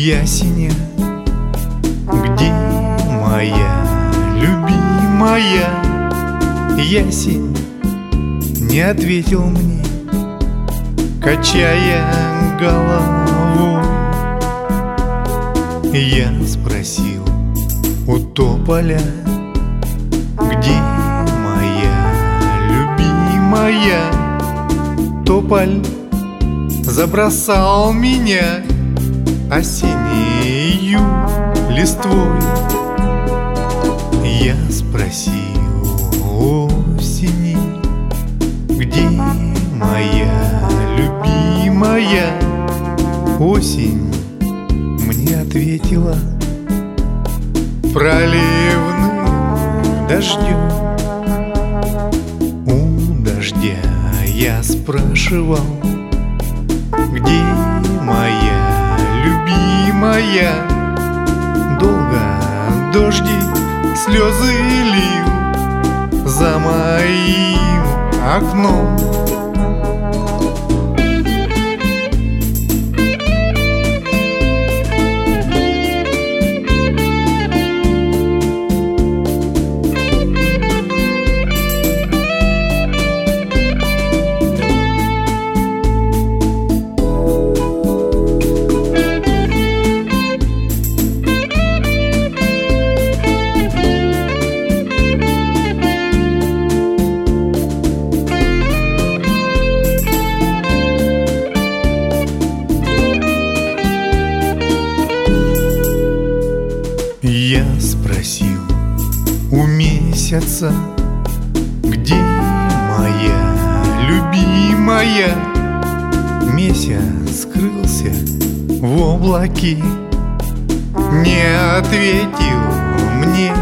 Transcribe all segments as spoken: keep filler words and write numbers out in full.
ясеня, где моя любимая? Ясень не ответил мне, качая головой. Я спросил у тополя, где моя любимая? Тополь забросал меня осеннею листвой. Я спросил осени, где моя любимая? Осень мне ответила проливным дождем. У дождя я спрашивал, где моя любимая? Долго дождик слезы лил за моим окном. Я спросил у месяца, где моя любимая? Месяц скрылся в облаке, не ответил мне.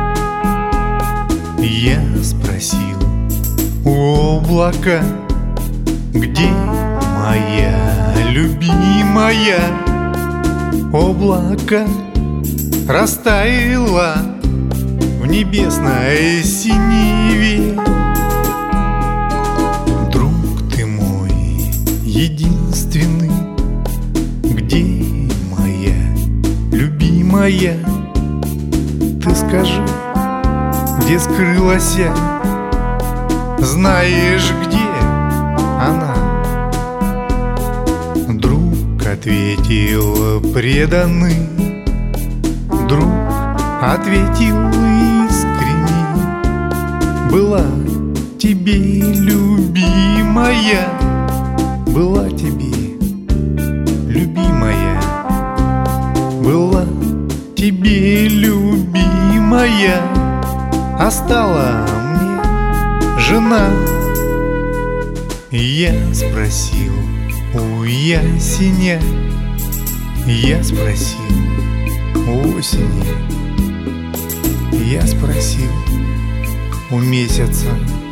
Я спросил у облака, где моя любимая? Облако растаяла в небесной синеве. Друг ты мой единственный, где моя любимая? Ты скажи, где скрылась? Знаешь, где она? Друг ответил преданный, друг ответил искренне: была тебе любимая, была тебе любимая, была тебе любимая, а стала мне жена. Я спросил у ясеня, я спросил осени, я спросил у месяца,